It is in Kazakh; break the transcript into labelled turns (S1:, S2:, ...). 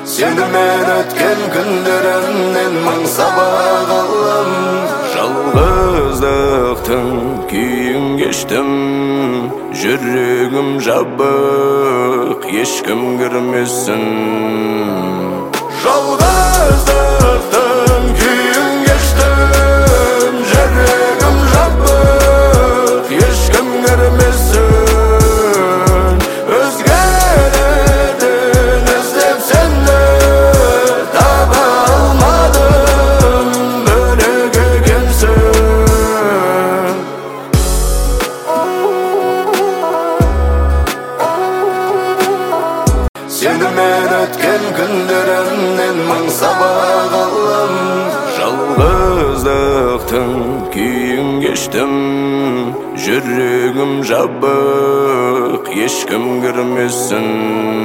S1: Seni men ötken günlerimden мың sabah aldım. Жалғыздықтың күйін кештім, жүрегім жабық, ешкім кірмесін. Жалғыздықтың күйін кештім, жүрегім жабық, ешкім кірмесін. Өзгелерден іздеп сені таба алмадым, бөлек екенсің. Seni men ötken günlerimden мың sabah aldım. Жалғыздықтың күйін кештім, жүрегім жабық, ешкім кірмесін.